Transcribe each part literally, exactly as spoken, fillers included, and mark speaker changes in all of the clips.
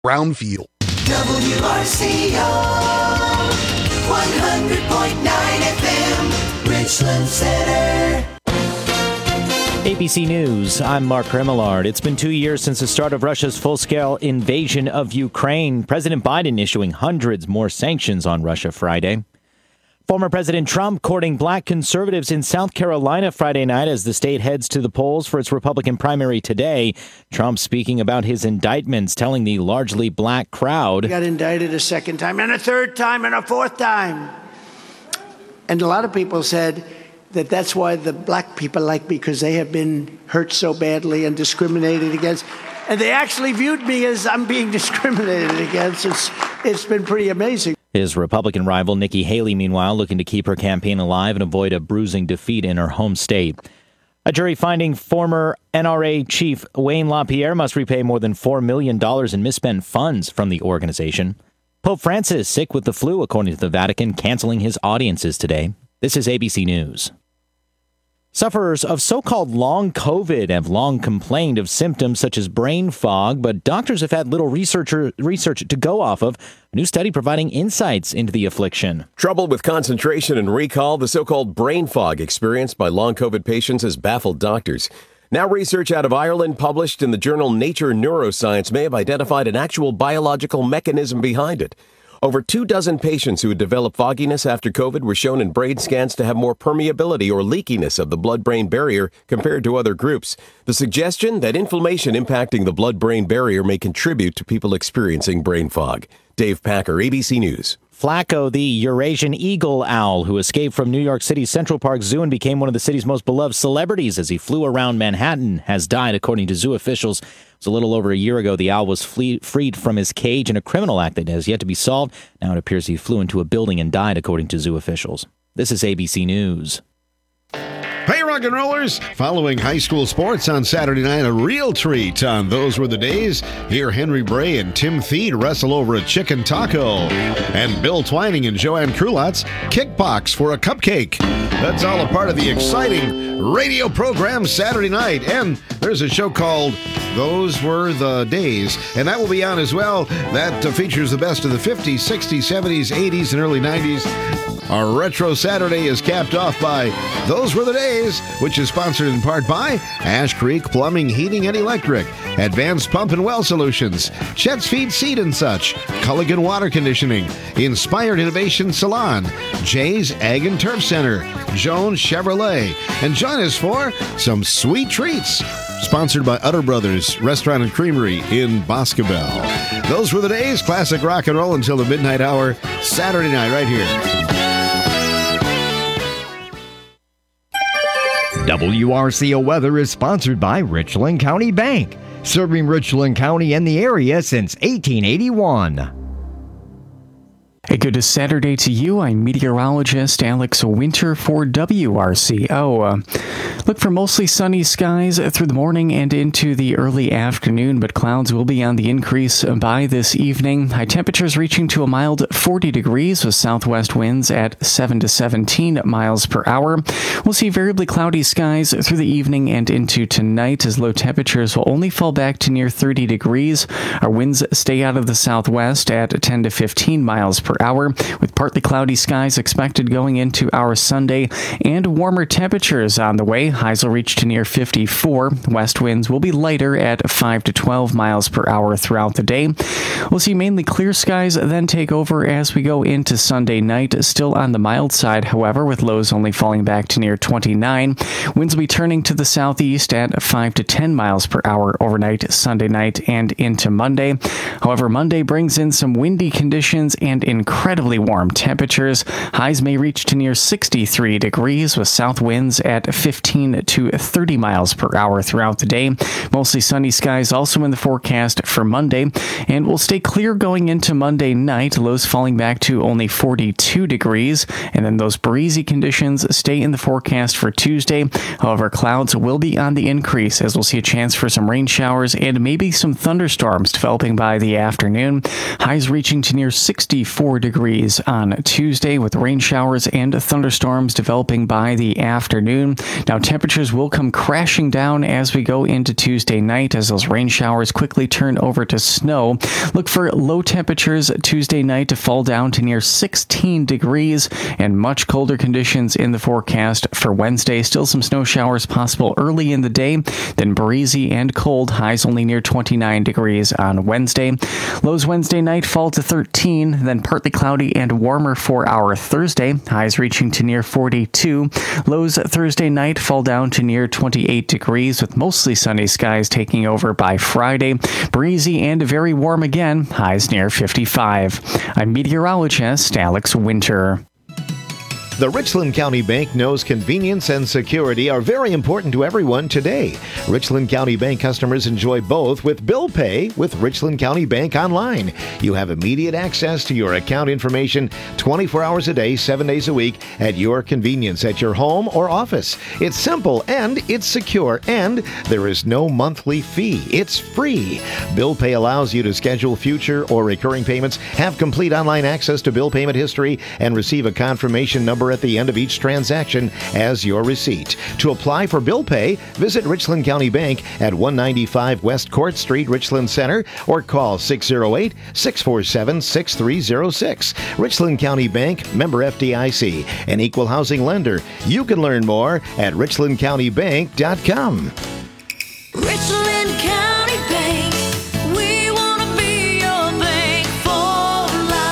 Speaker 1: Brownfield.
Speaker 2: W R C O, one hundred point nine F M, Richland Center.
Speaker 3: A B C News, I'm Mark Remillard. It's been two years since the start of Russia's full-scale invasion of Ukraine. President Biden issuing hundreds more sanctions on Russia Friday. Former President Trump courting black conservatives in South Carolina Friday night as the state heads to the polls for its Republican primary today. Trump speaking about his indictments, telling the largely black crowd.
Speaker 4: He got indicted a second time and a third time and a fourth time. And a lot of people said that that's why the black people like me, because they have been hurt so badly and discriminated against. And they actually viewed me as I'm being discriminated against. It's, it's been pretty amazing.
Speaker 3: His Republican rival, Nikki Haley, meanwhile, looking to keep her campaign alive and avoid a bruising defeat in her home state. A jury finding former N R A chief Wayne LaPierre must repay more than four million dollars in misspent funds from the organization. Pope Francis, sick with the flu, according to the Vatican, canceling his audiences today. This is A B C News. Sufferers of so-called long COVID have long complained of symptoms such as brain fog, but doctors have had little researcher, research to go off of. A new study providing insights into the affliction.
Speaker 5: Trouble with concentration and recall, the so-called brain fog experienced by long COVID patients has baffled doctors. Now research out of Ireland published in the journal Nature Neuroscience may have identified an actual biological mechanism behind it. Over two dozen patients who had developed fogginess after COVID were shown in brain scans to have more permeability or leakiness of the blood-brain barrier compared to other groups. The suggestion that inflammation impacting the blood-brain barrier may contribute to people experiencing brain fog. Dave Packer, A B C News.
Speaker 3: Flacco, the Eurasian eagle owl who escaped from New York City's Central Park Zoo and became one of the city's most beloved celebrities as he flew around Manhattan, has died, according to zoo officials. It was a little over a year ago the owl was flee- freed from his cage in a criminal act that has yet to be solved. Now it appears he flew into a building and died, according to zoo officials. This is A B C News.
Speaker 6: Hey, rock and rollers! Following high school sports on Saturday night, a real treat on Those Were the Days. Hear Henry Bray and Tim Theed wrestle over a chicken taco. And Bill Twining and Joanne Krulotz kickbox for a cupcake. That's all a part of the exciting radio program Saturday night. And there's a show called Those Were the Days, and that will be on as well. That uh, features the best of the fifties, sixties, seventies, eighties, and early nineties. Our Retro Saturday is capped off by Those Were the Days, which is sponsored in part by Ash Creek Plumbing, Heating, and Electric, Advanced Pump and Well Solutions, Chet's Feed Seed and Such, Culligan Water Conditioning, Inspired Innovation Salon, Jay's Ag and Turf Center, Jones Chevrolet, and join us for some sweet treats. Sponsored by Utter Brothers Restaurant and Creamery in Boscobel. Those were the days. Classic rock and roll until the midnight hour, Saturday night, right here.
Speaker 7: W R C O Weather is sponsored by Richland County Bank, serving Richland County and the area since eighteen eighty-one.
Speaker 8: A good Saturday to you. I'm meteorologist Alex Winter for W R C O. Uh, look for mostly sunny skies through the morning and into the early afternoon, but clouds will be on the increase by this evening. High temperatures reaching to a mild forty degrees with southwest winds at seven to seventeen miles per hour. We'll see variably cloudy skies through the evening and into tonight as low temperatures will only fall back to near thirty degrees. Our winds stay out of the southwest at ten to fifteen miles per hour, with partly cloudy skies expected going into our Sunday and warmer temperatures on the way. Highs will reach to near fifty-four. West winds will be lighter at five to twelve miles per hour throughout the day. We'll see mainly clear skies then take over as we go into Sunday night. Still on the mild side, however, with lows only falling back to near twenty-nine. Winds will be turning to the southeast at five to ten miles per hour overnight, Sunday night, and into Monday. However, Monday brings in some windy conditions and incredibly warm temperatures. Highs may reach to near sixty-three degrees with south winds at fifteen to thirty miles per hour throughout the day. Mostly sunny skies also in the forecast for Monday, and will stay clear going into Monday night. Lows falling back to only forty-two degrees, and then those breezy conditions stay in the forecast for Tuesday. However, clouds will be on the increase as we'll see a chance for some rain showers and maybe some thunderstorms developing by the afternoon. Highs reaching to near sixty-four degrees on Tuesday, with rain showers and thunderstorms developing by the afternoon. Now, temperatures will come crashing down as we go into Tuesday night as those rain showers quickly turn over to snow. Look for low temperatures Tuesday night to fall down to near sixteen degrees, and much colder conditions in the forecast for Wednesday. Still some snow showers possible early in the day, then breezy and cold, highs only near twenty-nine degrees on Wednesday. Lows Wednesday night fall to thirteen, then partly cloudy and warmer for our Thursday, highs reaching to near forty-two. Lows Thursday night fall down to near twenty-eight degrees, with mostly sunny skies taking over by Friday. Breezy and very warm again, highs near fifty-five. I'm meteorologist Alex Winter.
Speaker 6: The Richland County Bank knows convenience and security are very important to everyone today. Richland County Bank customers enjoy both with bill pay with Richland County Bank Online. You have immediate access to your account information twenty-four hours a day, seven days a week at your convenience at your home or office. It's simple and it's secure, and there is no monthly fee. It's free. Bill pay allows you to schedule future or recurring payments, have complete online access to bill payment history, and receive a confirmation number at the end of each transaction as your receipt. To apply for bill pay, visit Richland County Bank at one ninety-five West Court Street, Richland Center, or call six oh eight, six four seven, six three oh six. Richland County Bank, member F D I C, an equal housing lender. You can learn more at richland county bank dot com.
Speaker 2: Richland County Bank, we want to be your bank for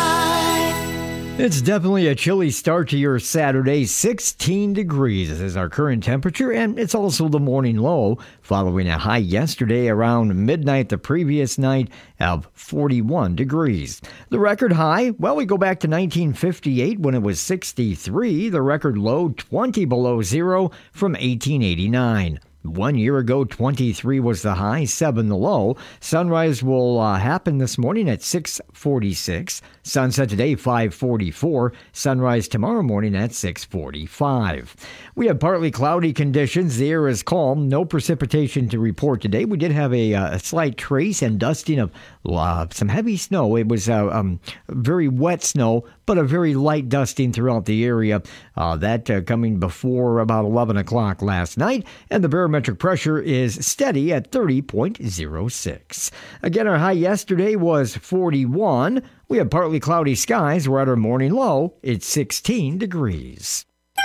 Speaker 2: life.
Speaker 7: It's definitely a chilly start to your Saturday. sixteen degrees is our current temperature, and it's also the morning low, following a high yesterday around midnight the previous night of forty-one degrees. The record high, well, we go back to nineteen fifty-eight when it was sixty-three. The record low, twenty below zero, from eighteen eighty-nine. One year ago, twenty-three was the high, seven the low. Sunrise will uh, happen this morning at six forty-six. Sunset today, five forty-four. Sunrise tomorrow morning at six forty-five. We have partly cloudy conditions. The air is calm. No precipitation to report today. We did have a, uh, a slight trace and dusting of uh, some heavy snow. It was uh, um, very wet snow, but a very light dusting throughout the area. Uh, that uh, coming before about eleven o'clock last night. And the barometric pressure is steady at thirty point oh six. Again, our high yesterday was forty-one. We have partly cloudy skies. We're at our morning low. It's sixteen degrees.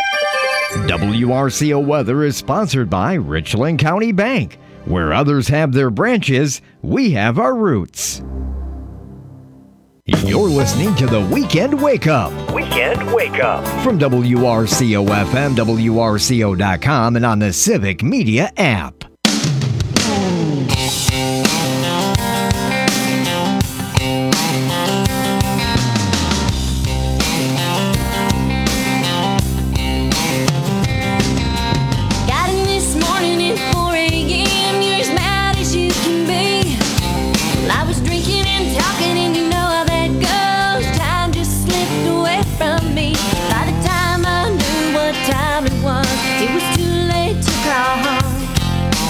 Speaker 7: W R C O weather is sponsored by Richland County Bank. Where others have their branches, we have our roots. You're listening to the Weekend Wake Up.
Speaker 1: Weekend Wake Up.
Speaker 7: From W R C O F M, W R C O dot com, and on the Civic Media app.
Speaker 2: It was too late to call home.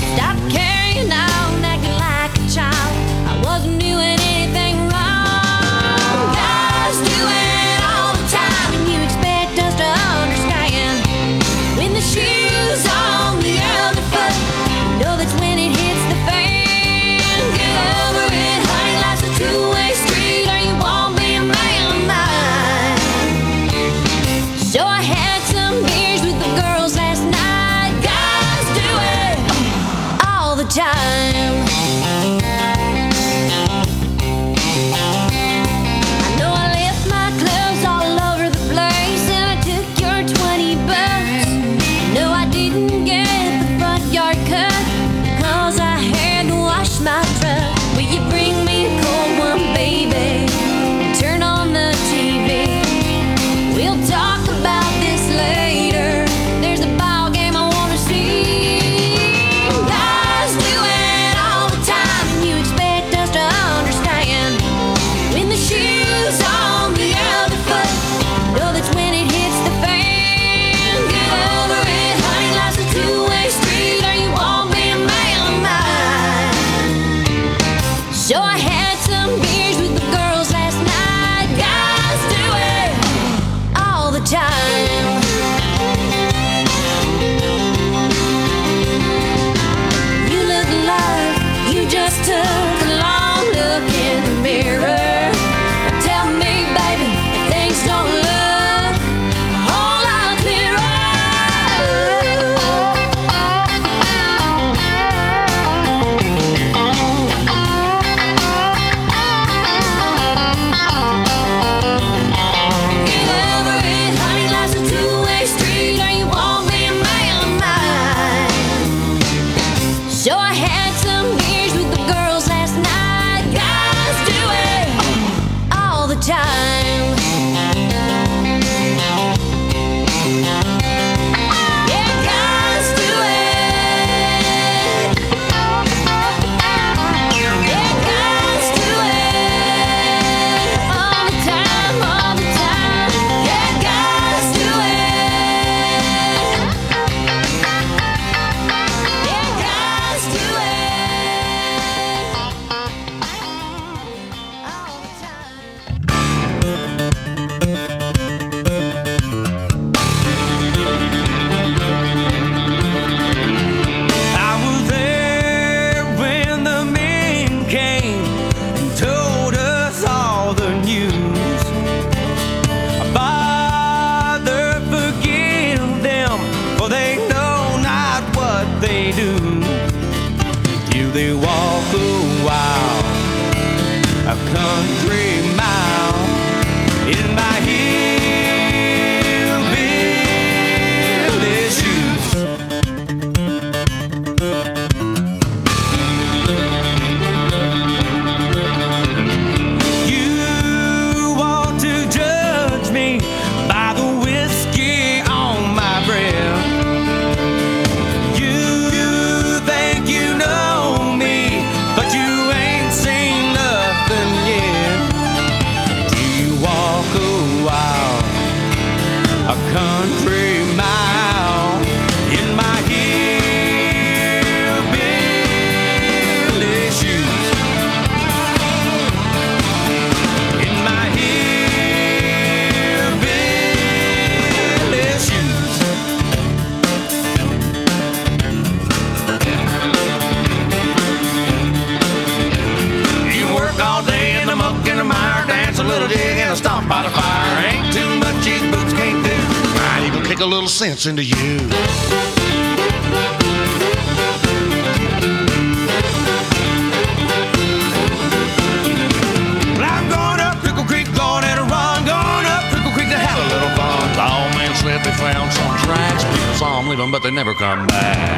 Speaker 1: country mile in my hillbilly shoes. You want to judge me by the whiskey on my breath. You think you know me, but you ain't seen nothing yet. Do you walk a while, a country mile in my hillbilly shoes? In my hillbilly shoes. You work all day in the muck and the mire, dance a little jig and a stomp by the fire. Ain't too much these boots can't do. Might even kick a little sense into you. Well, I'm going up Crickle Creek, going at a run, going up Crickle Creek to have a little fun. The old man said they found some tracks. People saw them leave them, but they never come back.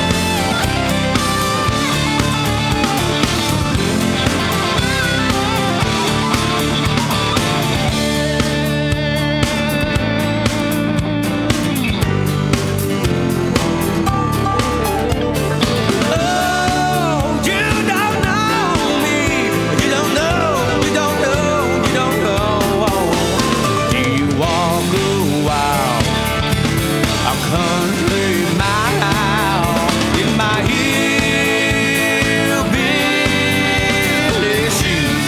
Speaker 1: Oh, you don't know me. You don't know, you don't know, you don't know. Do you walk a while, a country mile in my hillbilly shoes?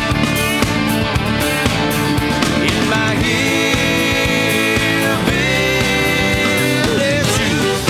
Speaker 1: In my hillbilly shoes.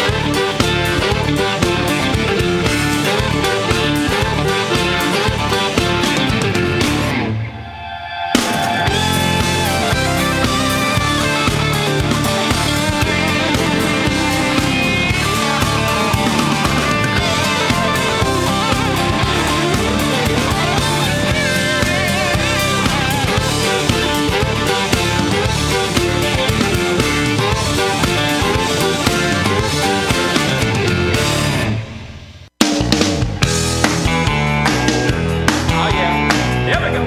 Speaker 1: Oh yeah, here we go.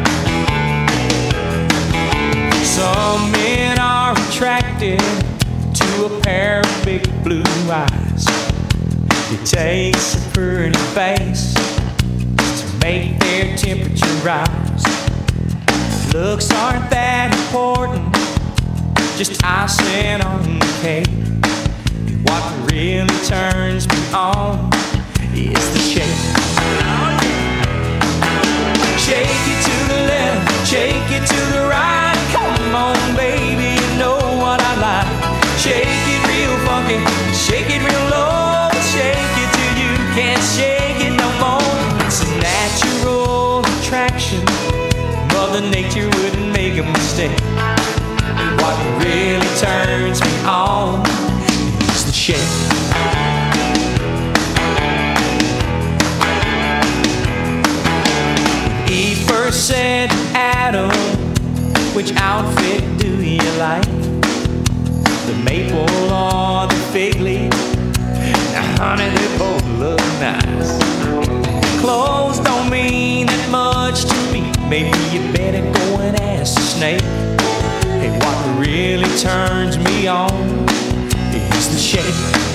Speaker 1: Some men are attracted to a pair of big blue eyes. It takes a pretty face to make their temperature rise. Looks aren't that important, just icing on the cake. What really turns me on is the shape. Shake it to the left, shake it to the right. Come on, baby, you know what I like. Shake it real funky, shake it real low. Shake it till you can't shake it no more. It's a natural attraction. Mother Nature wouldn't make a mistake. What really turns me on is the shape. Eve first said, Adam, which outfit do you like? The maple or the fig leaf? Now, honey, they both look nice. Clothes don't mean that much to me. Maybe you better go and ask the snake. Hey, what really turns me on is the shape.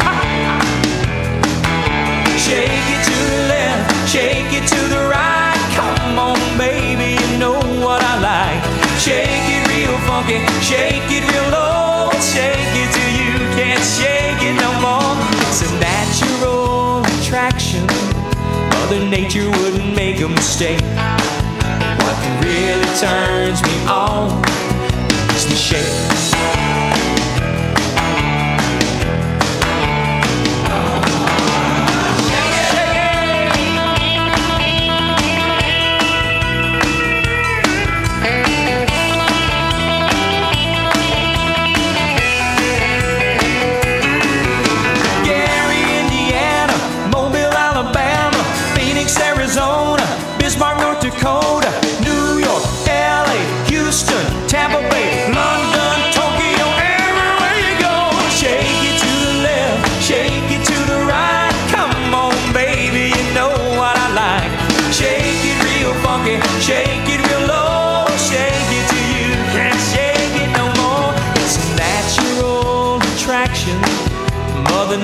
Speaker 1: Shake it to the left, shake it to the right. Come on, baby, you know what I like. Shake it real funky, shake it real low. Shake it till you can't shake it no more. It's a natural attraction. Mother Nature wouldn't make a mistake. What really turns me on is the shape. Dakota, New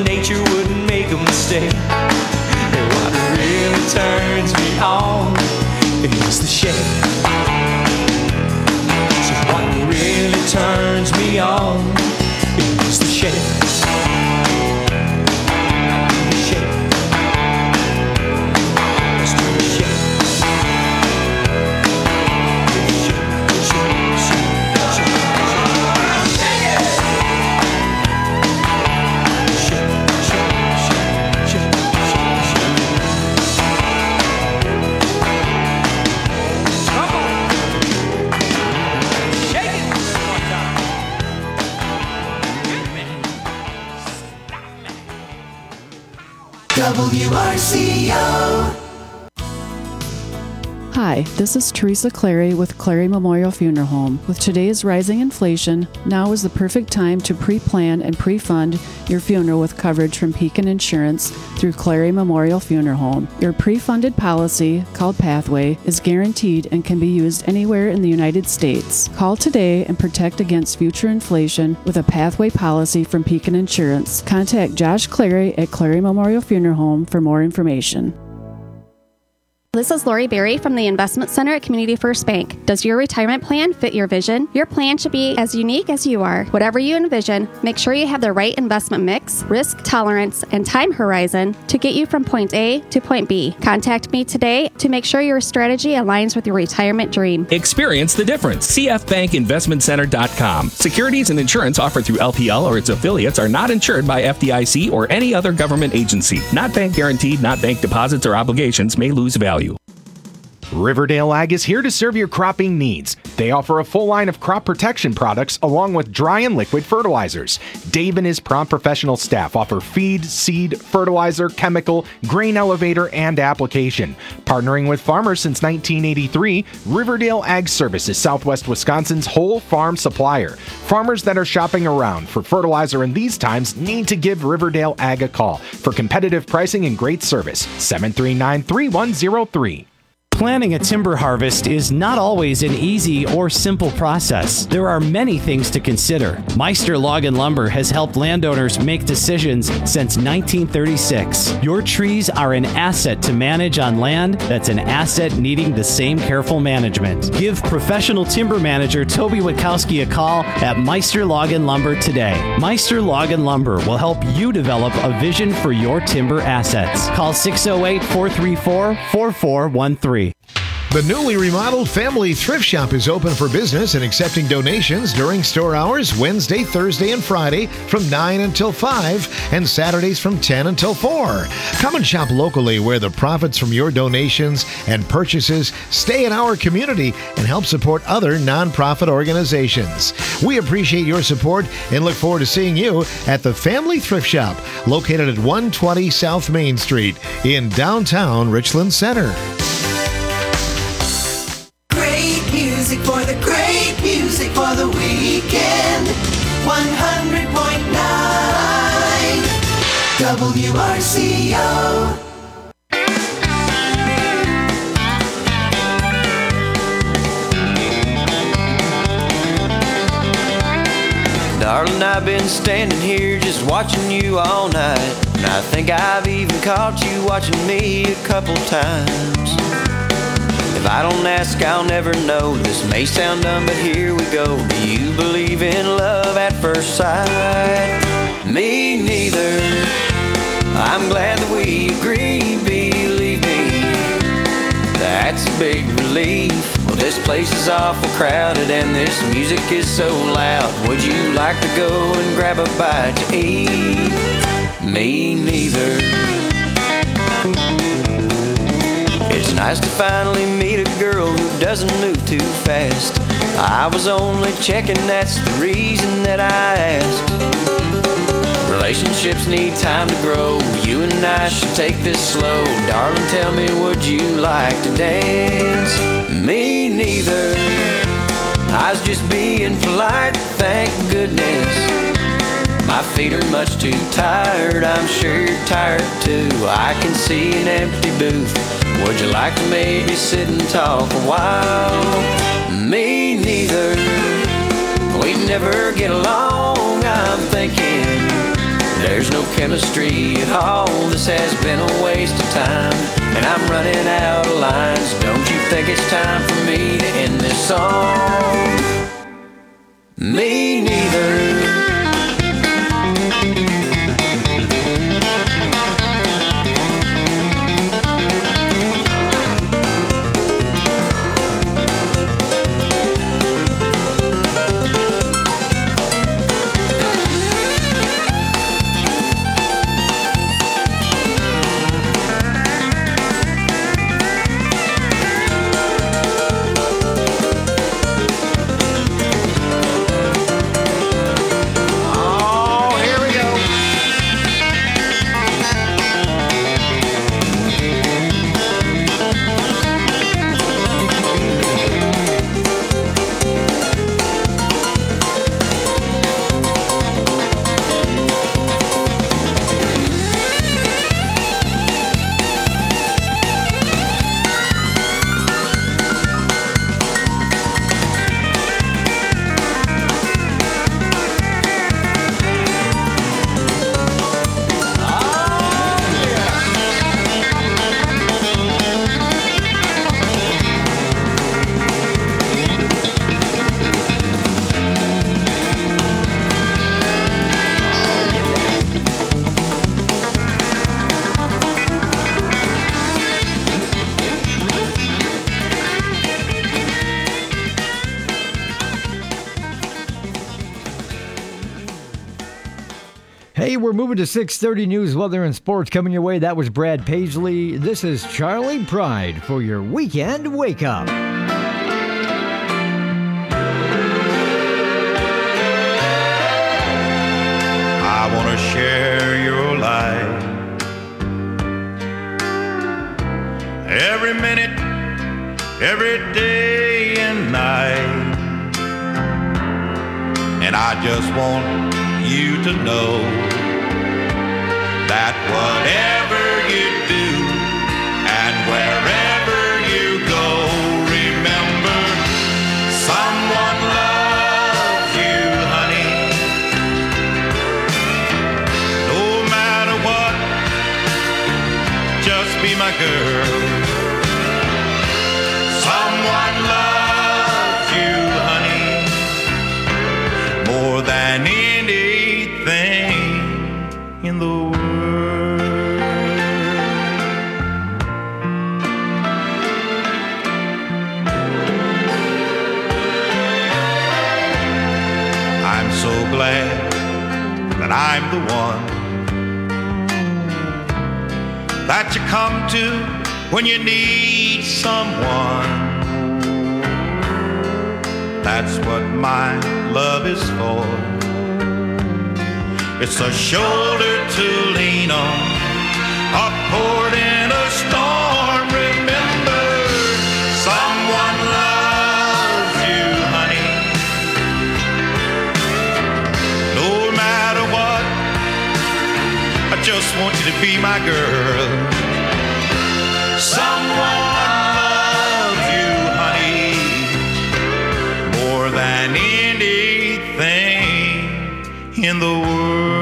Speaker 1: Mother Nature wouldn't make a mistake. And what really turns me on is the shade. So what really turns me on is the shade.
Speaker 2: W R C O.
Speaker 9: Hi, this is Teresa Clary with Clary Memorial Funeral Home. With today's rising inflation, now is the perfect time to pre-plan and pre-fund your funeral with coverage from Pekin Insurance through Clary Memorial Funeral Home. Your pre-funded policy, called Pathway, is guaranteed and can be used anywhere in the United States. Call today and protect against future inflation with a Pathway policy from Pekin Insurance. Contact Josh Clary at Clary Memorial Funeral Home for more information.
Speaker 10: This is Lori Berry from the Investment Center at Community First Bank. Does your retirement plan fit your vision? Your plan should be as unique as you are. Whatever you envision, make sure you have the right investment mix, risk tolerance, and time horizon to get you from point A to point B. Contact me today to make sure your strategy aligns with your retirement dream.
Speaker 11: Experience the difference. C F Bank Investment Center dot com. Securities and insurance offered through L P L or its affiliates are not insured by F D I C or any other government agency. Not bank guaranteed, not bank deposits or obligations may lose value.
Speaker 12: Riverdale Ag is here to serve your cropping needs. They offer a full line of crop protection products along with dry and liquid fertilizers. Dave and his prompt professional staff offer feed, seed, fertilizer, chemical, grain elevator, and application. Partnering with farmers since nineteen eighty-three, Riverdale Ag Service is Southwest Wisconsin's whole farm supplier. Farmers that are shopping around for fertilizer in these times need to give Riverdale Ag a call for competitive pricing and great service. seven three nine, three one zero three.
Speaker 13: Planning a timber harvest is not always an easy or simple process. There are many things to consider. Meister Log and Lumber has helped landowners make decisions since nineteen thirty-six. Your trees are an asset to manage on land that's an asset needing the same careful management. Give professional timber manager Toby Wachowski a call at Meister Log and Lumber today. Meister Log and Lumber will help you develop a vision for your timber assets. Call six oh eight, four three four, four four one three.
Speaker 6: The newly remodeled Family Thrift Shop is open for business and accepting donations during store hours Wednesday, Thursday, and Friday from nine until five and Saturdays from ten until four. Come and shop locally where the profits from your donations and purchases stay in our community and help support other nonprofit organizations. We appreciate your support and look forward to seeing you at the Family Thrift Shop located at one twenty South Main Street in downtown Richland Center.
Speaker 2: Music for the great music for the weekend. one hundred point nine W R C O.
Speaker 1: Darling, I've been standing here just watching you all night, and I think I've even caught you watching me a couple times. If I don't ask, I'll never know. This may sound dumb, but here we go. Do you believe in love at first sight? Me neither. I'm glad that we agree, believe me. That's a big relief. Well, this place is awful crowded and this music is so loud. Would you like to go and grab a bite to eat? Me neither. It's nice to finally meet a girl who doesn't move too fast. I was only checking, that's the reason that I asked. Relationships need time to grow. You and I should take this slow. Darling, tell me, would you like to dance? Me neither. I was just being polite, thank goodness. My feet are much too tired, I'm sure you're tired too. I can see an empty booth. Would you like to maybe sit and talk a while? Me neither. We'd never get along, I'm thinking. There's no chemistry at all, this has been a waste of time, and I'm running out of lines. Don't you think it's time for me to end this song? Me neither.
Speaker 7: Hey, we're moving to six thirty news, weather, and sports coming your way. That was Brad Paisley. This is Charlie Pride for your weekend wake up.
Speaker 14: I want to share your life. Every minute, every day and night. And I just want you to know that whatever you do and wherever you go, remember someone loves you, honey. No matter what, just be my girl. Someone loves you, honey, more than anything in the world. I'm so glad that I'm the one that you come to when you need someone. That's what my love is for. It's a shoulder to lean on, a port in a storm. Remember, someone loves you, honey. No matter what, I just want you to be my girl. Someone loves you, honey, more than anything in the world.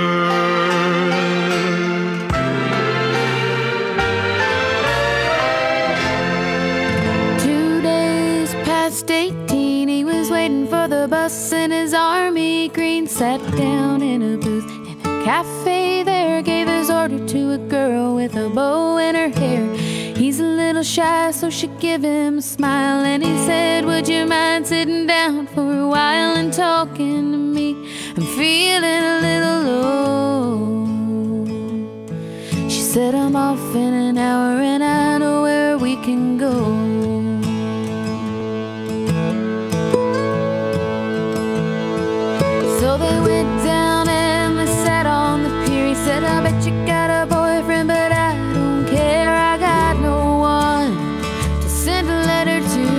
Speaker 15: Two days past eighteen, he was waiting for the bus in his army green. Sat down in a booth in a cafe there, gave his order to a girl with a bow in her hair. He's a little shy, so she gave him a smile, and he said, would you mind sitting down for a while and talking to me? I'm feeling a little low. She said, I'm off in an hour and I know where we can go. So they went down and they sat on the pier. He said, I bet you got a boyfriend, but I don't care. I got no one to send a letter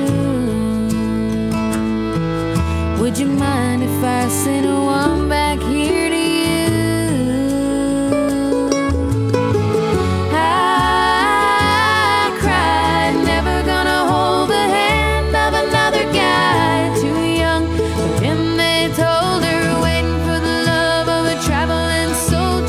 Speaker 15: to. Would you mind if I sent one back here to you? I cried, never gonna hold the hand of another guy too young. But then they told her, waiting for the love of a traveling soldier.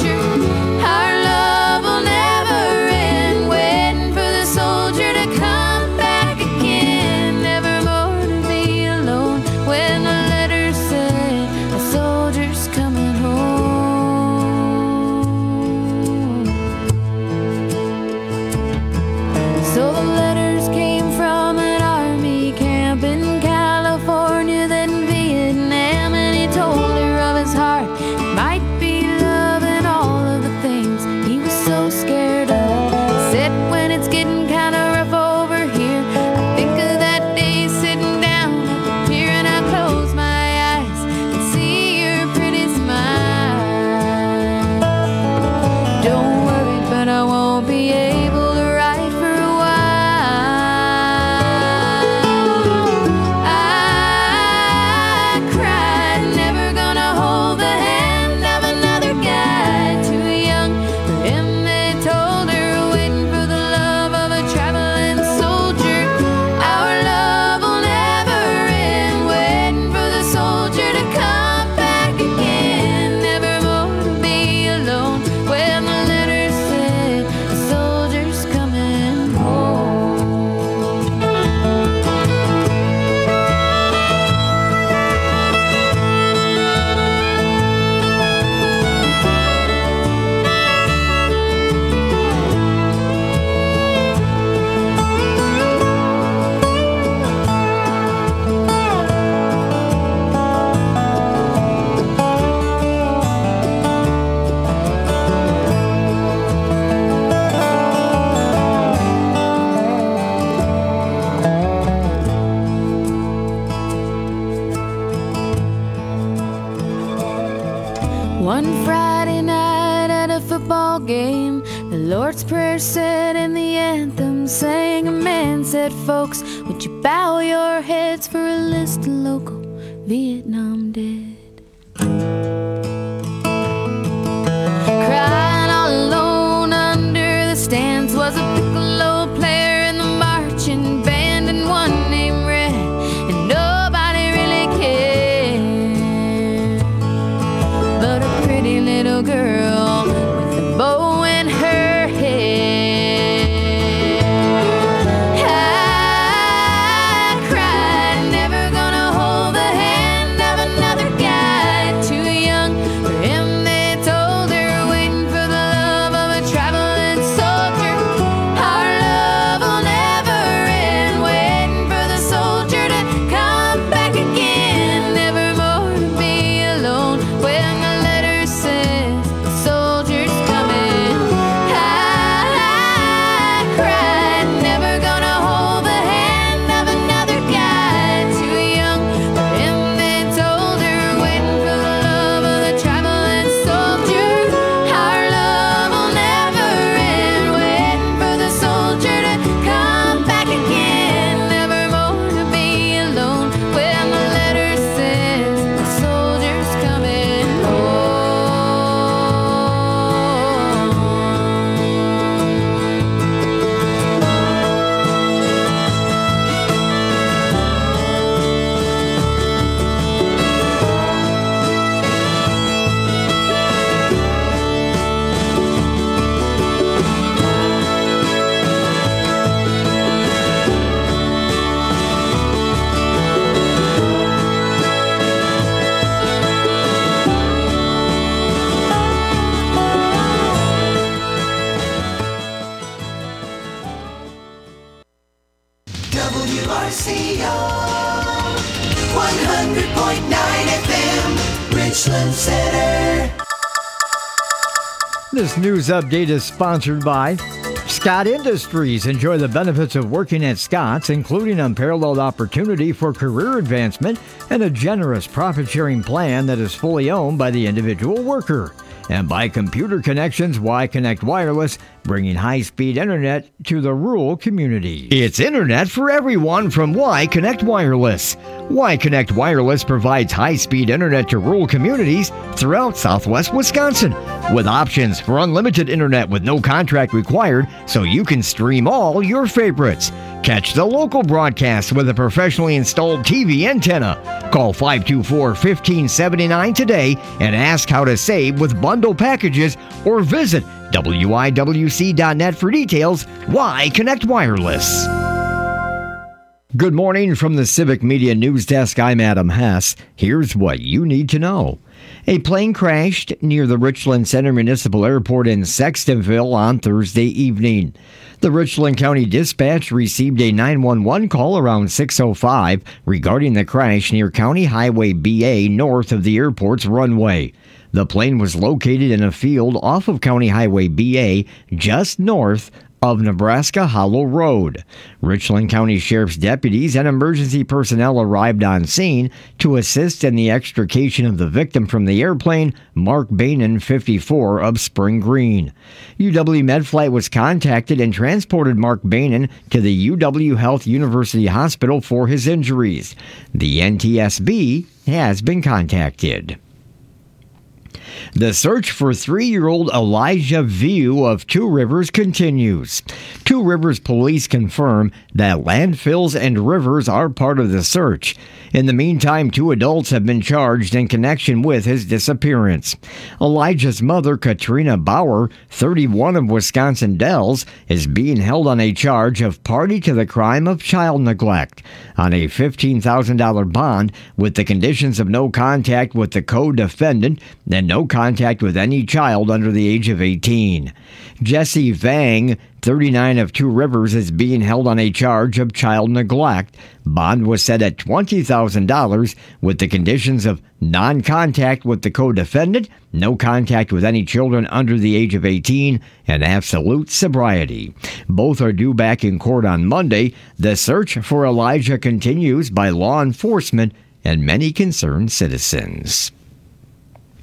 Speaker 15: One Friday night at a football game, the Lord's Prayer said and the anthem sang. A man said, folks, would you bow your heads for a list of local Vietnam dead? Crying all alone under the stands was a piccolo player in the marching band, and one named Red, and nobody really cared but a pretty little girl with a bow in her hair. I cried, never gonna hold the hand of another guy too young for him. They told her, waiting for the love of a traveling soldier. Our love will never end, waiting for the soldier to come back again. Never more to be alone when the letter says the soldier's coming. I, I cried, never gonna hold the hand of another guy too young for him. They told her, waiting for the love of the traveling soldier. Our love will never end, waiting for the soldier to come back again. Never more to be alone when the letter says the soldier's coming home.
Speaker 2: W R C O one hundred point nine F M, Richland Center.
Speaker 7: This news update is sponsored by Scott Industries. Enjoy the benefits of working at Scott's, including unparalleled opportunity for career advancement and a generous profit-sharing plan that is fully owned by the individual worker. And by Computer Connections, Y Connect Wireless, bringing high-speed internet to the rural community. It's internet for everyone from Y Connect Wireless. Y Connect Wireless provides high-speed internet to rural communities throughout southwest Wisconsin, with options for unlimited internet with no contract required, so you can stream all your favorites. Catch the local broadcast with a professionally installed T V antenna. Call five two four, one five seven nine today and ask how to save with bundle packages, or visit W I W C dot net for details. Y Connect Wireless. Good morning from the Civic Media News Desk. I'm Adam Hess. Here's what you need to know. A plane crashed near the Richland Center Municipal Airport in Sextonville on Thursday evening. The Richland County Dispatch received a nine one one call around six oh five regarding the crash near County Highway B A north of the airport's runway. The plane was located in a field off of County Highway B A just north of Nebraska Hollow Road. Richland County Sheriff's deputies and emergency personnel arrived on scene to assist in the extrication of the victim from the airplane, Mark Bainan, fifty-four, of Spring Green. U W MedFlight was contacted and transported Mark Bainan to the U W Health University Hospital for his injuries. The N T S B has been contacted. The search for three-year-old Elijah View of Two Rivers continues. Two Rivers police confirm that landfills and rivers are part of the search. In the meantime, two adults have been charged in connection with his disappearance. Elijah's mother, Katrina Bauer, thirty-one, of Wisconsin Dells, is being held on a charge of party to the crime of child neglect on a fifteen thousand dollars bond with the conditions of no contact with the co-defendant and no contact with any child under the age of eighteen. Jesse Vang, thirty-nine, of Two Rivers, is being held on a charge of child neglect. Bond was set at twenty thousand dollars with the conditions of non-contact with the co-defendant, no contact with any children under the age of eighteen, and absolute sobriety. Both are due back in court on Monday. The search for Elijah continues by law enforcement and many concerned citizens.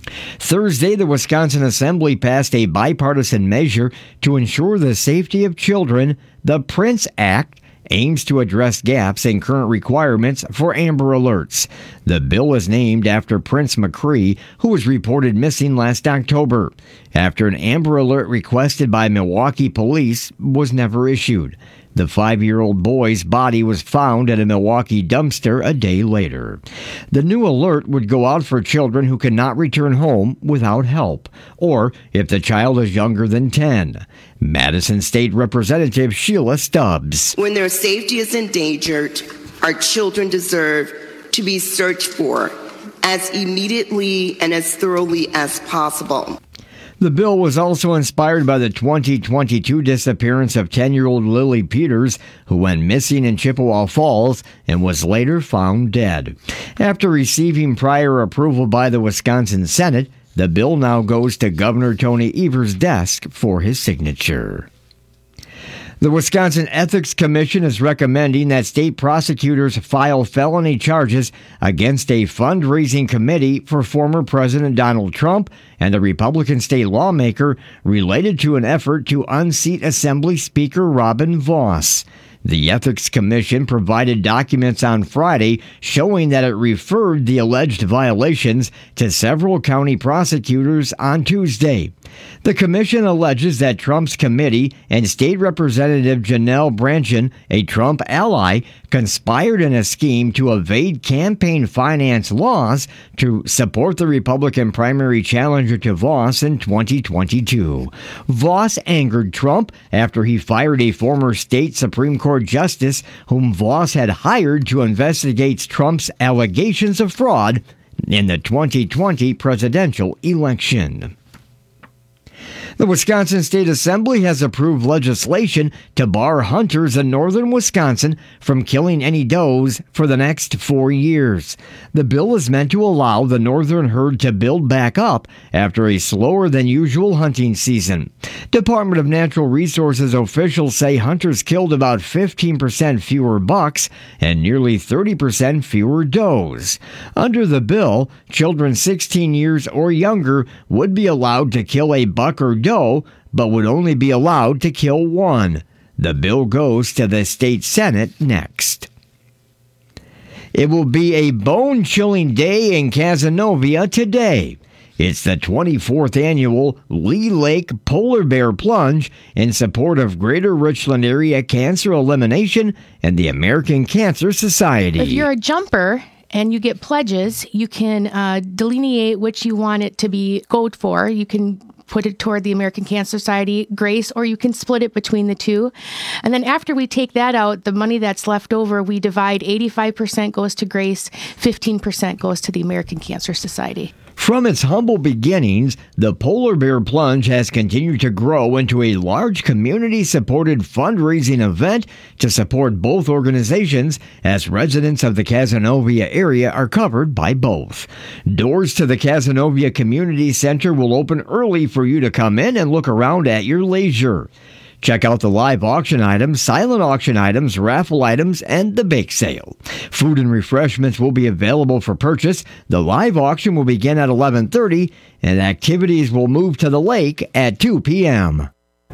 Speaker 7: Thursday, the Wisconsin Assembly passed a bipartisan measure to ensure the safety of children. The PRINCE Act aims to address gaps in current requirements for Amber Alerts. The bill is named after Prince McCree, who was reported missing last October, after an Amber Alert requested by Milwaukee police was never issued. The five-year-old boy's body was found at a Milwaukee dumpster a day later. The new alert would go out for children who cannot return home without help, or if the child is younger than ten. Madison State Representative Sheila Stubbs.
Speaker 16: When their safety is endangered, our children deserve to be searched for as immediately and as thoroughly as possible.
Speaker 7: The bill was also inspired by the twenty twenty-two disappearance of ten-year-old Lily Peters, who went missing in Chippewa Falls and was later found dead. After receiving prior approval by the Wisconsin Senate, the bill now goes to Governor Tony Evers' desk for his signature. The Wisconsin Ethics Commission is recommending that state prosecutors file felony charges against a fundraising committee for former President Donald Trump and a Republican state lawmaker related to an effort to unseat Assembly Speaker Robin Vos. The Ethics Commission provided documents on Friday showing that it referred the alleged violations to several county prosecutors on Tuesday. The commission alleges that Trump's committee and State Representative Janelle Brandtjen, a Trump ally, conspired in a scheme to evade campaign finance laws to support the Republican primary challenger to Vos in twenty twenty-two. Vos angered Trump after he fired a former state Supreme Court justice whom Vos had hired to investigate Trump's allegations of fraud in the twenty twenty presidential election. The Wisconsin State Assembly has approved legislation to bar hunters in northern Wisconsin from killing any does for the next four years. The bill is meant to allow the northern herd to build back up after a slower than usual hunting season. Department of Natural Resources officials say hunters killed about fifteen percent fewer bucks and nearly thirty percent fewer does. Under the bill, children sixteen years or younger would be allowed to kill a buck or doe, but would only be allowed to kill one. The bill goes to the state Senate next. It will be a bone-chilling day in Cazenovia today. It's the twenty-fourth annual Lee Lake Polar Bear Plunge in support of Greater Richland Area Cancer Elimination and the American Cancer Society.
Speaker 17: If you're a jumper and you get pledges, you can uh, delineate which you want it to be gold for. You can put it toward the American Cancer Society, Grace, or you can split it between the two. And then after we take that out, the money that's left over, we divide eighty-five percent goes to Grace, fifteen percent goes to the American Cancer Society.
Speaker 7: From its humble beginnings, the Polar Bear Plunge has continued to grow into a large community-supported fundraising event to support both organizations, as residents of the Cazenovia area are covered by both. Doors to the Cazenovia Community Center will open early for you to come in and look around at your leisure. Check out the live auction items, silent auction items, raffle items, and the bake sale. Food and refreshments will be available for purchase. The live auction will begin at eleven thirty, and activities will move to the lake at two p.m.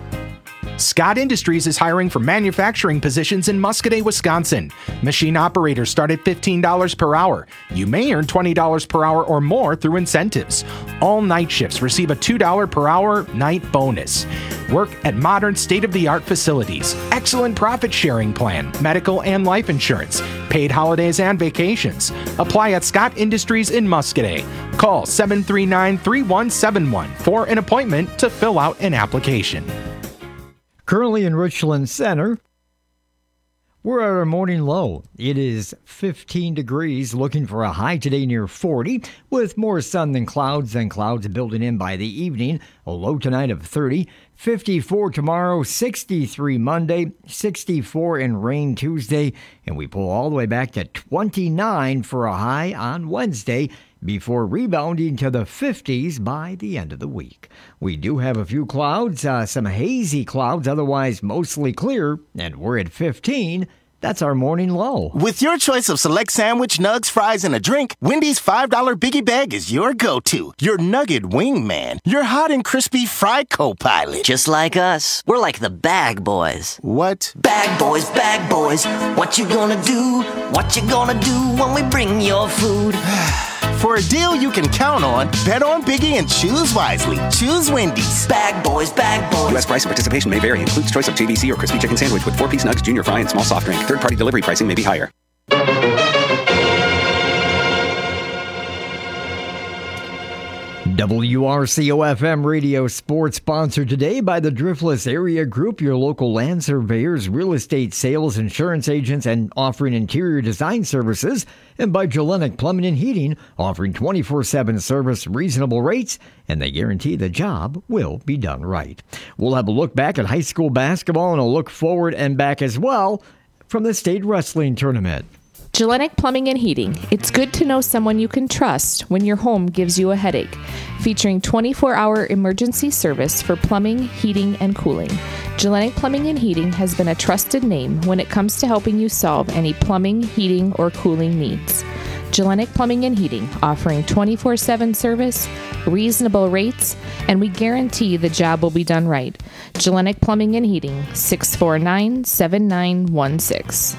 Speaker 12: Scott Industries is hiring for manufacturing positions in Muscadet, Wisconsin. Machine operators start at fifteen dollars per hour. You may earn twenty dollars per hour or more through incentives. All night shifts receive a two dollars per hour night bonus. Work at modern state-of-the-art facilities. Excellent profit sharing plan, medical and life insurance, paid holidays and vacations. Apply at Scott Industries in Muscadet. Call seven three nine, three one seven one for an appointment to fill out an application.
Speaker 7: Currently in Richland Center, we're at our morning low. It is fifteen degrees, looking for a high today near forty, with more sun than clouds, and clouds building in by the evening. A low tonight of thirty, fifty-four tomorrow, sixty-three Monday, sixty-four and rain Tuesday, and we pull all the way back to twenty-nine for a high on Wednesday, before rebounding to the fifties by the end of the week. We do have a few clouds, uh, some hazy clouds, otherwise mostly clear, and we're at fifteen That's our morning low.
Speaker 18: With your choice of select sandwich, nugs, fries, and a drink, Wendy's five dollar Biggie Bag is your go-to. Your nugget wingman. Your hot and crispy fry co-pilot.
Speaker 19: Just like us. We're like the Bag Boys.
Speaker 18: What?
Speaker 19: Bag Boys, Bag Boys. What you gonna do? What you gonna do when we bring your food?
Speaker 18: For a deal you can count on, bet on Biggie and choose wisely. Choose Wendy's.
Speaker 19: Bag Boys, Bag Boys.
Speaker 20: U S price and participation may vary. Includes choice of J B C or crispy chicken sandwich with four-piece nugs, junior fry, and small soft drink. Third-party delivery pricing may be higher.
Speaker 7: W R C O F M Radio Sports, sponsored today by the Driftless Area Group, your local land surveyors, real estate sales, insurance agents, and offering interior design services, and by Gelenic Plumbing and Heating, offering twenty-four seven service, reasonable rates, and they guarantee the job will be done right. We'll have a look back at high school basketball and a look forward and back as well from the state wrestling tournament.
Speaker 21: Gelenic Plumbing and Heating. It's good to know someone you can trust when your home gives you a headache. Featuring twenty-four hour emergency service for plumbing, heating, and cooling. Gelenic Plumbing and Heating has been a trusted name when it comes to helping you solve any plumbing, heating, or cooling needs. Gelenic Plumbing and Heating, offering twenty-four seven service, reasonable rates, and we guarantee the job will be done right. Gelenic Plumbing and Heating, six four nine, seven nine one six.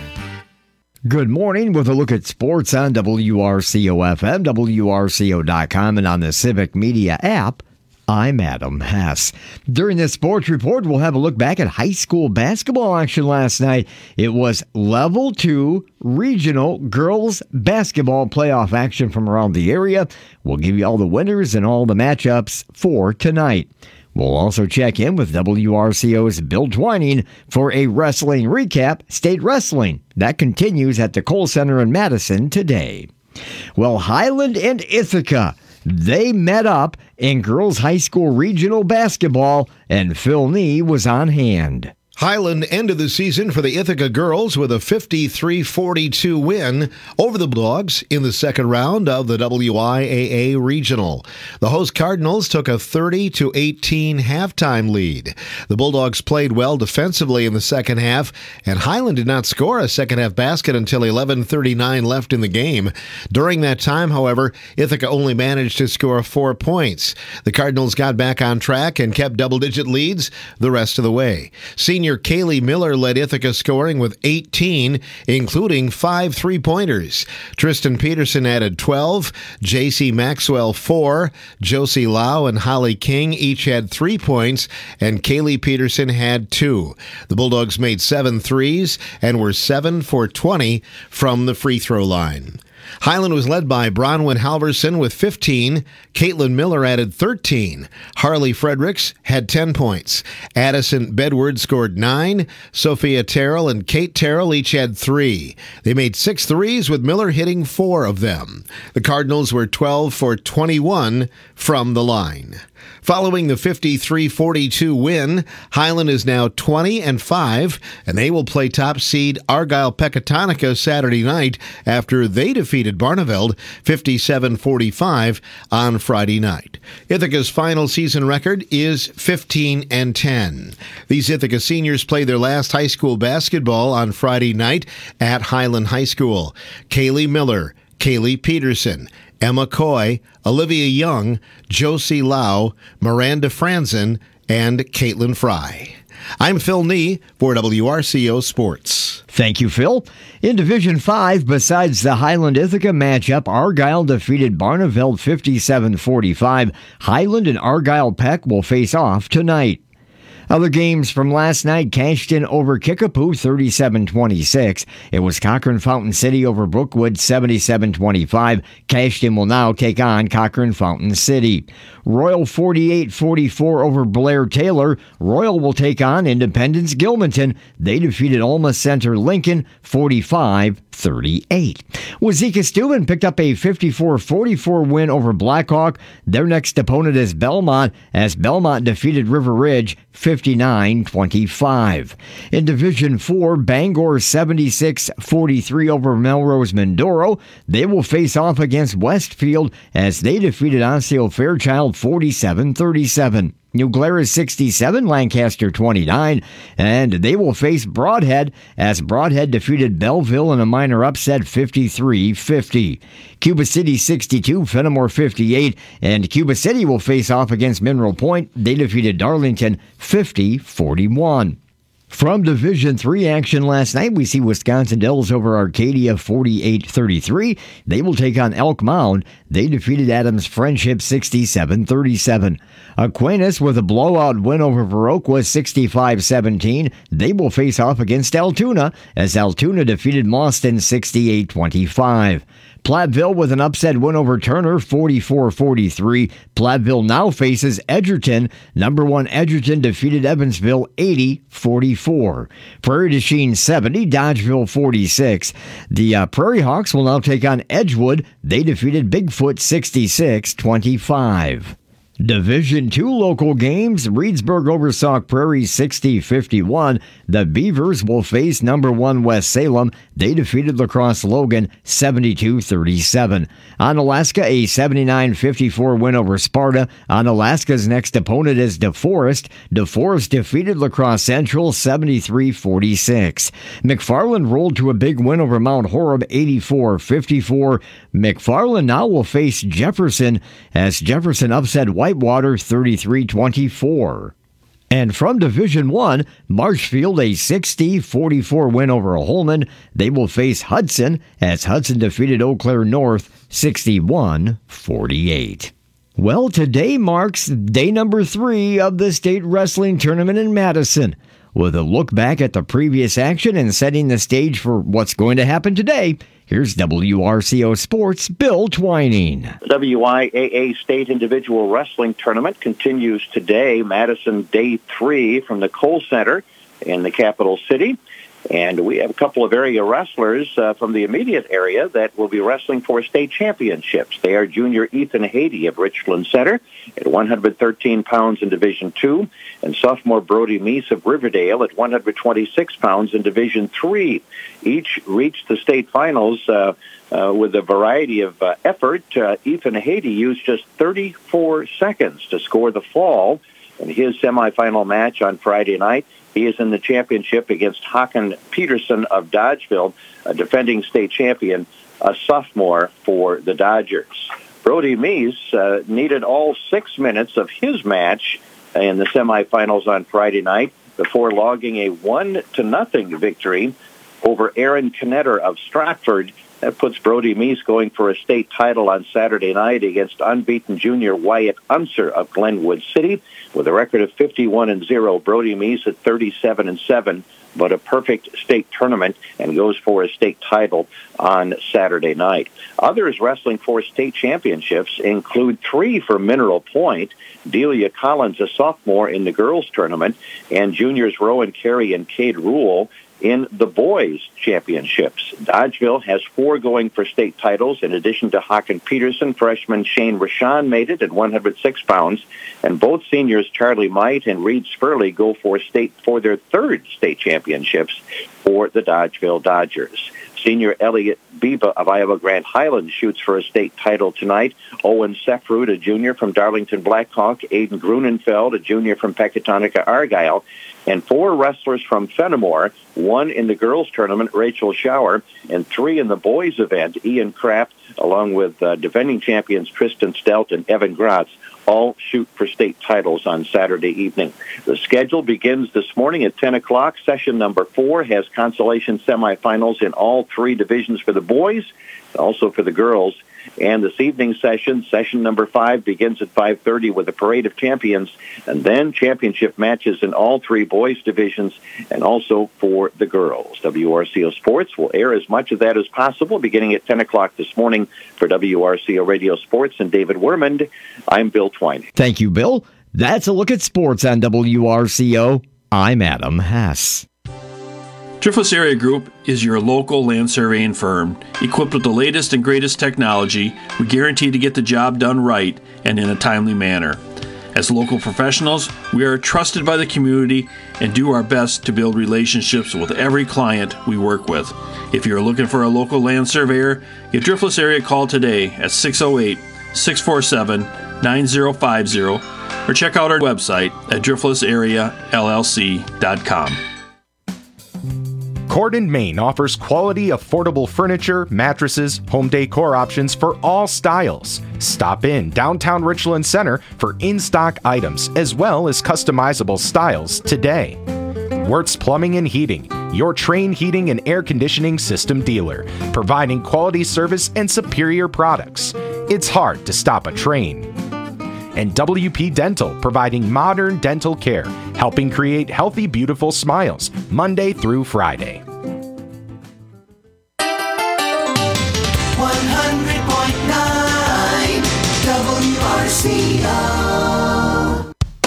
Speaker 7: Good morning with a look at sports on W R C O F M, W R C O dot com, and on the Civic Media app. I'm Adam Hess. During this sports report, we'll have a look back at high school basketball action last night. It was level two regional girls basketball playoff action from around the area. We'll give you all the winners and all the matchups for tonight. We'll also check in with W R C O's Bill Twining for a wrestling recap, state wrestling. That continues at the Kohl Center in Madison today. Well, Highland and Ithaca, they met up in girls high school regional basketball, and Phil Nee was on hand.
Speaker 6: Highland ended the season for the Ithaca girls with a fifty-three forty-two win over the Bulldogs in the second round of the W I A A Regional. The host Cardinals took a thirty to eighteen halftime lead. The Bulldogs played well defensively in the second half, and Highland did not score a second half basket until eleven thirty-nine left in the game. During that time, however, Ithaca only managed to score four points. The Cardinals got back on track and kept double-digit leads the rest of the way. Senior Kaylee Miller led Ithaca scoring with eighteen, including five three-pointers. Tristan Peterson added twelve, J C Maxwell four, Josie Lau and Holly King each had three points, and Kaylee Peterson had two. The Bulldogs made seven threes and were seven for twenty from the free throw line. Highland was led by Bronwyn Halverson with fifteen. Caitlin Miller added thirteen. Harley Fredericks had ten points. Addison Bedward scored nine. Sophia Terrell and Kate Terrell each had three. They made six threes, with Miller hitting four of them. The Cardinals were twelve for twenty-one from the line. Following the fifty-three forty-two win, Highland is now twenty and five, and they will play top seed Argyle Pecatonica Saturday night after they defeated Barneveld fifty-seven forty-five on Friday night. Ithaca's final season record is fifteen and ten. These Ithaca seniors play their last high school basketball on Friday night at Highland High School. Kaylee Miller, Kaylee Peterson, Emma Coy, Olivia Young, Josie Lau, Miranda Franzen, and Caitlin Fry. I'm Phil Nee for W R C O Sports.
Speaker 7: Thank you, Phil. In Division five, besides the Highland-Ithaca matchup, Argyle defeated Barneveld fifty-seven forty-five. Highland and Argyle Peck will face off tonight. Other games from last night: Cashton over Kickapoo thirty-seven twenty-six. It was Cochrane Fountain City over Brookwood seventy-seven twenty-five. Cashton will now take on Cochrane Fountain City. Royal forty-eight forty-four over Blair Taylor. Royal will take on Independence Gilmanton. They defeated Alma Center Lincoln forty-five thirty-eight. Wazeeka Steuben picked up a fifty-four forty-four win over Blackhawk. Their next opponent is Belmont, as Belmont defeated River Ridge fifty-nine twenty-five. In Division four, Bangor seventy-six forty-three over Melrose Mindoro. They will face off against Westfield as they defeated Osseo Fairchild forty-seven thirty-seven. New Glarus sixty-seven, Lancaster twenty-nine, and they will face Broadhead as Broadhead defeated Belleville in a minor upset fifty-three fifty. Cuba City sixty-two, Fenimore fifty-eight, and Cuba City will face off against Mineral Point. They defeated Darlington fifty forty-one. From Division three action last night, we see Wisconsin Dells over Arcadia forty-eight thirty-three. They will take on Elk Mound. They defeated Adams Friendship sixty-seven thirty-seven. Aquinas with a blowout win over Viroqua sixty-five seventeen. They will face off against Altoona as Altoona defeated Mauston sixty-eight twenty-five. Platteville with an upset win over Turner, forty-four forty-three. Platteville now faces Edgerton. Number one Edgerton defeated Evansville eighty forty-four. Prairie du Chien seventy, Dodgeville forty-six. The uh, Prairie Hawks will now take on Edgewood. They defeated Bigfoot sixty-six twenty-five. Division two local games, Reedsburg over Sauk Prairie sixty fifty-one. The Beavers will face number one West Salem. They defeated La Crosse Logan seventy-two thirty-seven. Onalaska, a seventy-nine fifty-four win over Sparta. Onalaska's next opponent is DeForest. DeForest defeated La Crosse Central seventy-three forty-six. McFarland rolled to a big win over Mount Horeb eighty-four fifty-four. McFarland now will face Jefferson as Jefferson upset Whitewater thirty-three twenty-four. And from Division one, Marshfield, a sixty forty-four win over Holman. They will face Hudson as Hudson defeated Eau Claire North sixty-one forty-eight. Well, today marks day number three of the state wrestling tournament in Madison. With a look back at the previous action and setting the stage for what's going to happen today, here's W R C O Sports' Bill Twining.
Speaker 4: The W I A A State Individual Wrestling Tournament continues today. Madison Day three from the Kohl Center in the capital city. And we have a couple of area wrestlers uh, from the immediate area that will be wrestling for state championships. They are junior Ethan Haiti of Richland Center at one hundred thirteen pounds in Division two, and sophomore Brody Meese of Riverdale at one hundred twenty-six pounds in Division three. Each reached the state finals uh, uh, with a variety of uh, effort. Uh, Ethan Haiti used just thirty-four seconds to score the fall in his semifinal match on Friday night. He is in the championship against Haken Peterson of Dodgeville, a defending state champion, a sophomore for the Dodgers. Brody Meese uh, needed all six minutes of his match in the semifinals on Friday night before logging a one to nothing victory over Aaron Knetter of Stratford. That puts Brody Meese going for a state title on Saturday night against unbeaten junior Wyatt Unser of Glenwood City. With a record of fifty-one and zero, Brody Meese at thirty-seven and seven, but a perfect state tournament, and goes for a state title on Saturday night. Others wrestling for state championships include three for Mineral Point, Delia Collins, a sophomore in the girls tournament, and juniors Rowan Carey and Cade Rule in the boys' championships. Dodgeville has four going for state titles. In addition to Haken Peterson, freshman Shane Rashawn made it at one hundred six pounds, and both seniors Charlie Might and Reed Spurley go for state for their third state championships for the Dodgeville Dodgers. Senior Elliot Biba of Iowa Grand Highlands shoots for a state title tonight. Owen Sefrud, a junior from Darlington Blackhawk. Aiden Grunenfeld, a junior from Pecatonica Argyle. And four wrestlers from Fenimore, one in the girls' tournament, Rachel Schauer, and three in the boys' event, Ian Kraft, along with uh, defending champions Tristan Stelt and Evan Gratz, all shoot for state titles on Saturday evening. The schedule begins this morning at ten o'clock. Session number four has consolation semifinals in all three divisions for the boys, also for the girls. And this evening session, session number five, begins at five thirty with a parade of champions, and then championship matches in all three boys divisions and also for the girls. W R C O Sports will air as much of that as possible beginning at ten o'clock this morning. For W R C O Radio Sports and David Wermond, I'm Bill Twining.
Speaker 7: Thank you, Bill. That's a look at sports on W R C O. I'm Adam Hess.
Speaker 22: Driftless Area Group is your local land surveying firm. Equipped with the latest and greatest technology, we guarantee to get the job done right and in a timely manner. As local professionals, we are trusted by the community and do our best to build relationships with every client we work with. If you're looking for a local land surveyor, give Driftless Area a call today at six oh eight, six four seven, nine oh five oh or check out our website at driftless area l l c dot com.
Speaker 12: Corden, Maine offers quality, affordable furniture, mattresses, home decor options for all styles. Stop in downtown Richland Center for in-stock items as well as customizable styles today. Wirtz Plumbing and Heating, your Trane heating and air conditioning system dealer, providing quality service and superior products. It's hard to stop a Trane. And W P Dental, providing modern dental care, helping create healthy, beautiful smiles, Monday through Friday.
Speaker 2: one hundred point nine W R C O.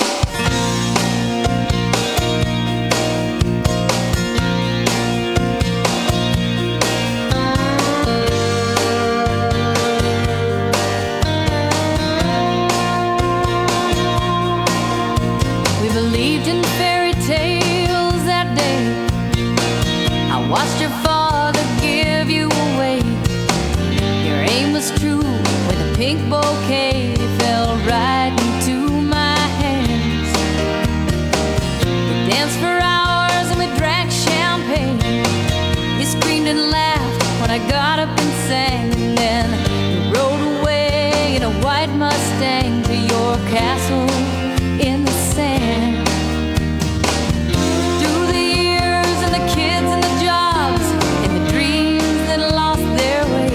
Speaker 15: We believed in fairy tales that day. I watched your father give you away. Your aim was true when the pink bouquet fell right into my hands. We danced for hours and we drank champagne. You screamed and laughed when I got up and sang. And then you rode away in a white Mustang to your castle in the sand. Through the years and the kids and the jobs and the dreams that lost their way,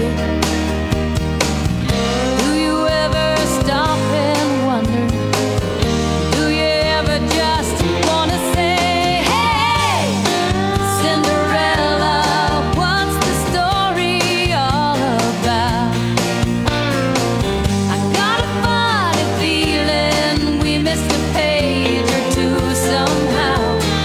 Speaker 15: do you ever stop and wonder? Do you ever just want to say, hey, Cinderella, what's the story all about? I got a funny feeling we missed a page or two somehow.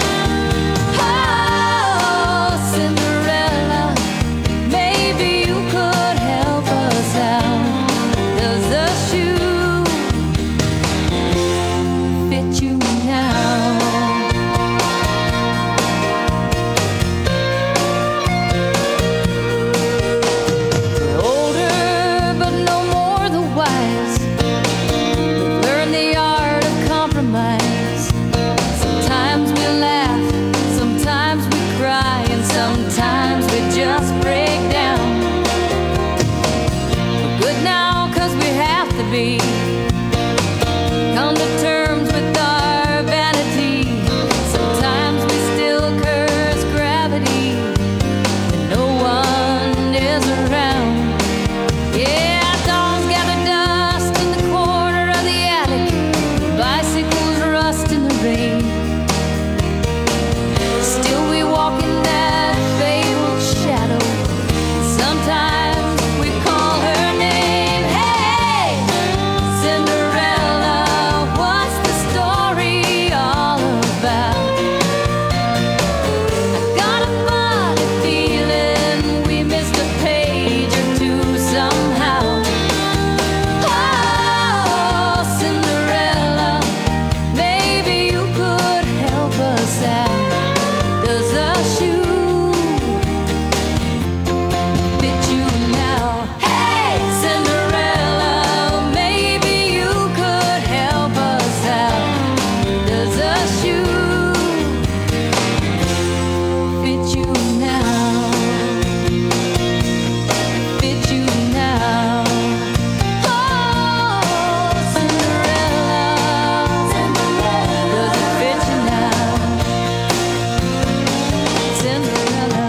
Speaker 15: Oh, Cinderella, maybe you could help us out. Does the shoe fit you now? We're older, but no more the wise. We've learned the art of compromise. Sometimes we laugh, sometimes we cry, and sometimes we just break down. We're good now 'cause we have to be. Come to terms with our vanity. Sometimes we still curse gravity when no one is around. Yeah, dogs gather dust in the corner of the attic. Bicycles rust in the rain. Still we walk in that fabled shadow. Sometimes we call her name. Hey, Cinderella, what's the story all about? I got a funny feeling we missed a page or two somehow. Oh, Cinderella, maybe you could help us out. Does the shoe fit you now? Hey, Cinderella, maybe you could help us out. Does the shoe fit you now? Fit you now? Oh, Cinderella, does it fit you now? Cinderella,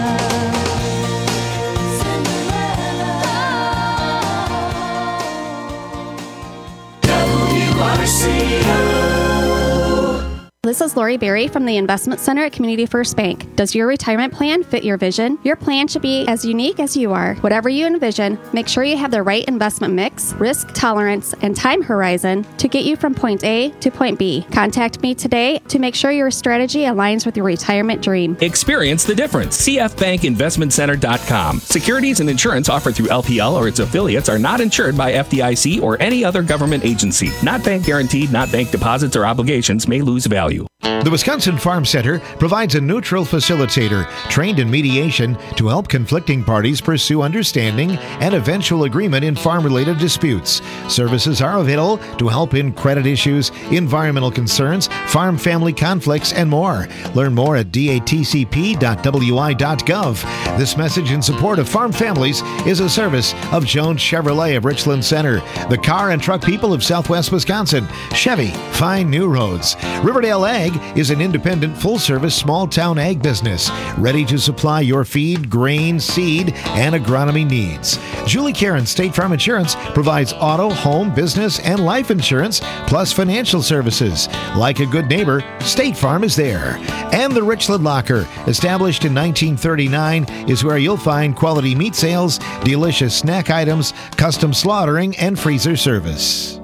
Speaker 2: W R C O.
Speaker 10: This is Lori Berry from the Investment Center at Community First Bank. Does your retirement plan fit your vision? Your plan should be as unique as you are. Whatever you envision, make sure you have the right investment mix, risk tolerance, and time horizon to get you from point A to point B. Contact me today to make sure your strategy aligns with your retirement dream.
Speaker 11: Experience the difference. C F Bank Investment Center dot com. Securities and insurance offered through L P L or its affiliates are not insured by F D I C or any other government agency. Not bank guaranteed, not bank deposits or obligations may lose value.
Speaker 6: The Wisconsin Farm Center provides a neutral facilitator trained in mediation to help conflicting parties pursue understanding and eventual agreement in farm-related disputes. Services are available to help in credit issues, environmental concerns, farm family conflicts, and more. Learn more at d a t c p dot w i dot gov. This message in support of farm families is a service of Jones Chevrolet of Richland Center, the car and truck people of Southwest Wisconsin. Chevy, find new roads. Riverdale Ag is an independent, full-service, small-town ag business ready to supply your feed, grain, seed, and agronomy needs. Julie Karen State Farm Insurance provides auto, home, business, and life insurance, plus financial services. Like a good neighbor, State Farm is there. And the Richland Locker, established in nineteen thirty-nine, is where you'll find quality meat sales, delicious snack items, custom slaughtering, and freezer service.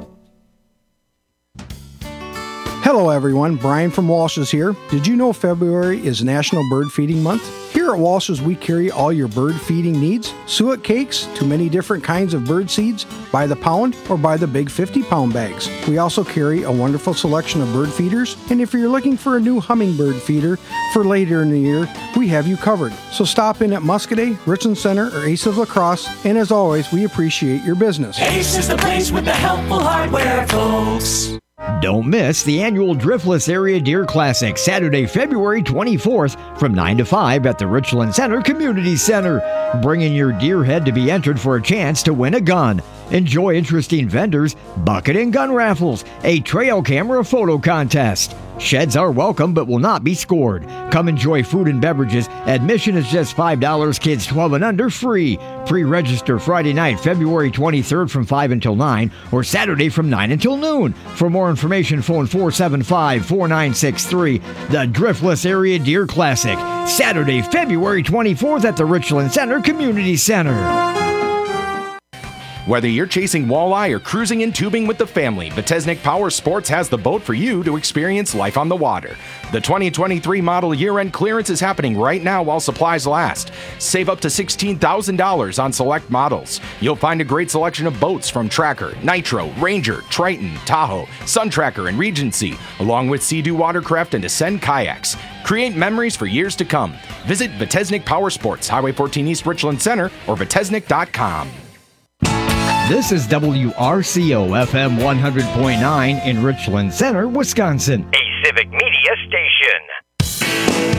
Speaker 3: Hello everyone, Brian from Walsh's here. Did you know February is National Bird Feeding Month? Here at Walsh's we carry all your bird feeding needs, suet cakes to many different kinds of bird seeds, by the pound or by the big fifty pound bags. We also carry a wonderful selection of bird feeders, and if you're looking for a new hummingbird feeder for later in the year, we have you covered. So stop in at Muscadet, Richland Center, or Ace of La Crosse, and as always, we appreciate your business.
Speaker 1: Ace is the place with the helpful hardware, folks.
Speaker 7: Don't miss the annual Driftless Area Deer Classic, Saturday, February twenty-fourth from nine to five at the Richland Center Community Center. Bring in your deer head to be entered for a chance to win a gun. Enjoy interesting vendors, bucket and gun raffles, a trail camera photo contest. Sheds are welcome but will not be scored. Come enjoy food and beverages. Admission is just five dollars. Kids twelve and under free. Pre-register Friday night, February twenty-third from five until nine, or Saturday from nine until noon. For more information, phone four seven five, four nine six three. The Driftless Area Deer Classic, Saturday, February twenty-fourth at the Richland Center Community Center.
Speaker 12: Whether you're chasing walleye or cruising in tubing with the family, Vitesnik Power Sports has the boat for you to experience life on the water. The twenty twenty-three model year-end clearance is happening right now while supplies last. Save up to sixteen thousand dollars on select models. You'll find a great selection of boats from Tracker, Nitro, Ranger, Triton, Tahoe, Sun Tracker, and Regency, along with Sea-Doo watercraft and Ascend kayaks. Create memories for years to come. Visit Vitesnik Power Sports, Highway fourteen East Richland Center, or vitesnik dot com.
Speaker 7: This is W R C O F M one hundred point nine in Richland Center, Wisconsin.
Speaker 5: A civic media station.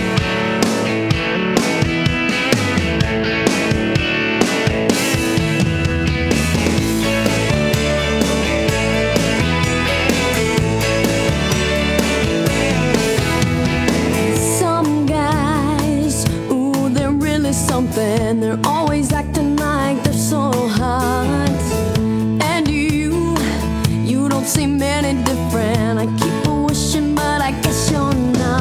Speaker 23: Some guys, ooh, they're really something. They're always acting like they're so hot. Seem any different. I keep wishing, but I guess you're not.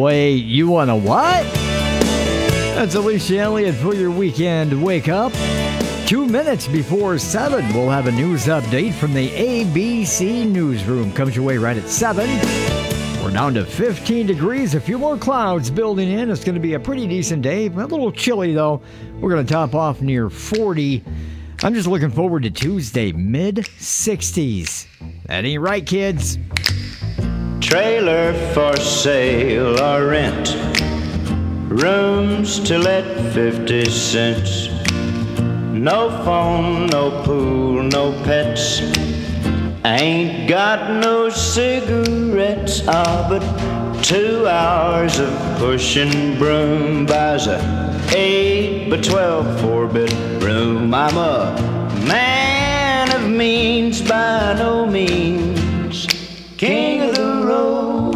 Speaker 7: play You Wanna What? That's Alicia Elliott for your weekend wake up. Two minutes before seven, we'll have a news update from the A B C Newsroom. Comes your way right at seven. We're down to fifteen degrees, a few more clouds building in. It's going to be a pretty decent day. A little chilly, though. We're going to top off near forty. I'm just looking forward to Tuesday, mid sixties. That ain't right, kids.
Speaker 8: Trailer for sale or rent. Rooms to let fifty cents. No phone, no pool, no pets. Ain't got no cigarettes. Ah, but two hours of pushing broom buys a eight by twelve four-bit room. I'm a man of means by no means. King of the road.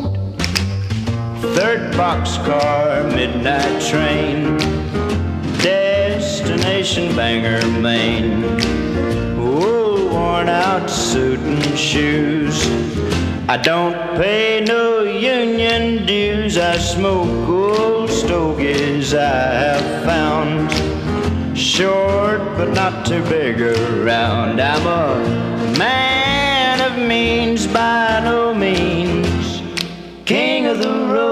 Speaker 8: Third boxcar, midnight train. Destination Bangor, Maine. Oh, worn out suit and shoes. I don't pay no union dues. I smoke old stogies I have found. Short but not too big around. I'm a man of means by no means. King of the road.